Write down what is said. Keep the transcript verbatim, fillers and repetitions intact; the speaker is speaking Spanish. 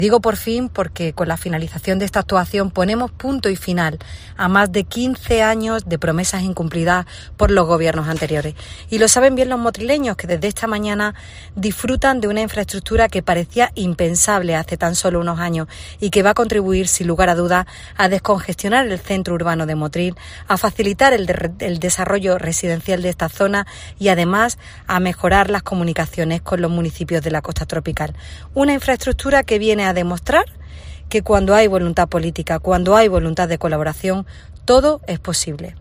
Digo por fin porque con la finalización de esta actuación ponemos punto y final a más de quince años de promesas incumplidas por los gobiernos anteriores. Y lo saben bien los motrileños, que desde esta mañana disfrutan de una infraestructura que parecía impensable hace tan solo unos años y que va a contribuir, sin lugar a dudas, a descongestionar el centro urbano de Motril, a facilitar el, de, el desarrollo residencial de esta zona y además a mejorar las comunicaciones con los municipios de la costa tropical. Una infraestructura que viene a demostrar que cuando hay voluntad política, cuando hay voluntad de colaboración, todo es posible.